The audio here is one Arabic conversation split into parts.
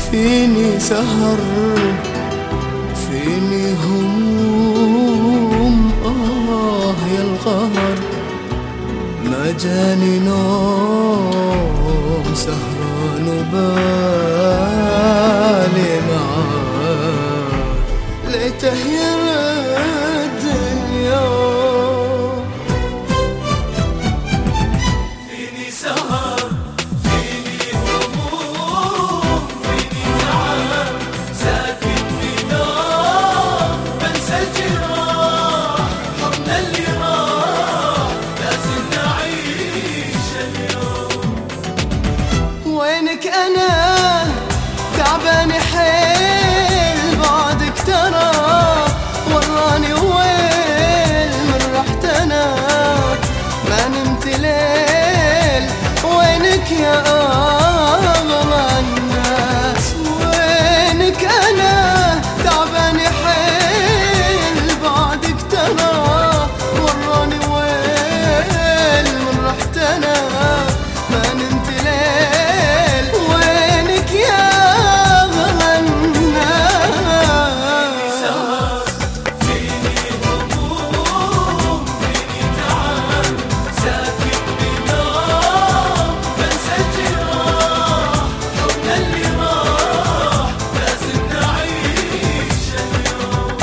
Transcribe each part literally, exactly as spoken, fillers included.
فيني سهر، فيني هموم، آه يا القهر، ما جاني نوم، سهران وبالي معاه، ليته يرد اليوم. فيني سهر، فيني هموم، فيني تعب، ساكن بنار، بنسى الجراح، حضن اللي راح، لازم نعيش اليوم. وينك أنا تعبان حيل بعدك ترى، وراني ويل من رحت أنا، ما نمت ليل. وينك يا أغلى الناس، وينك أنا تعبان حيل بعدك ترى، وراني ويل من رحت أنا، ما نمت ليل. وينك يا أغلى الناس. فيني هموم، فيني تعب، ساكن بنار، بنسى الجراح، حضن اللي راح، لازم نعيش اليوم.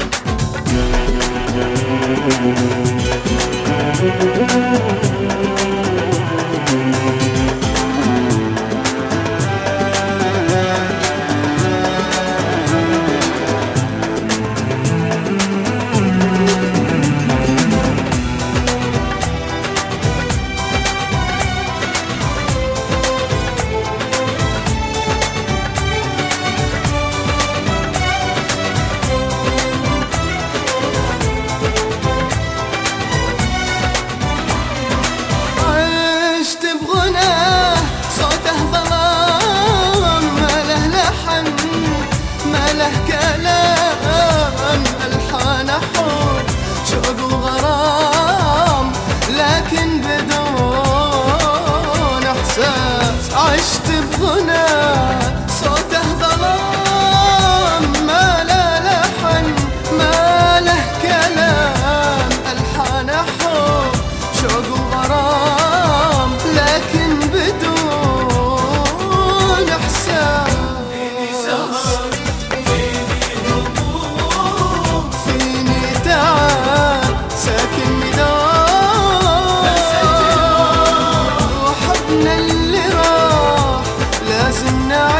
عشت بغناه صوته ظلام، ما له لحن ما له كلام، ألحان حب شوق وغرام، لكن بدون إحساس. عشت بغناه صوته ظلام، ما له لحن ما له كلام، ألحان حب شوق وغرام، لكن بدون إحساس. فيني سهر، فيني هموم، فيني تعب، ساكن مدار، بنسى الجراح، وحبنا اللي راح، لازم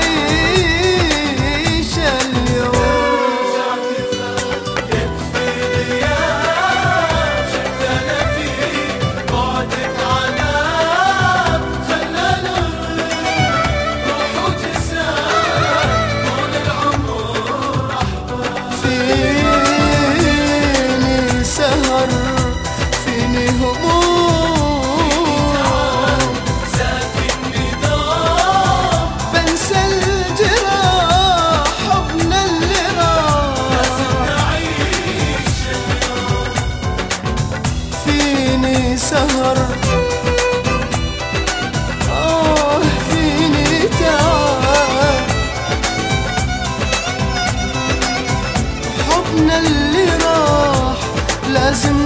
نعيش اليوم. يكفي غياب شفتنا فيه، بعدك عذاب خلانا روح وجسام، طول العمر أحباب. فيني سهر، فيني هموم، ساكن ندام، بنسى الجراح، حبنا اللي لازم راح. نعيش اليوم. فيني سهر، آه فيني تعب، حبنا اللي راح، لازم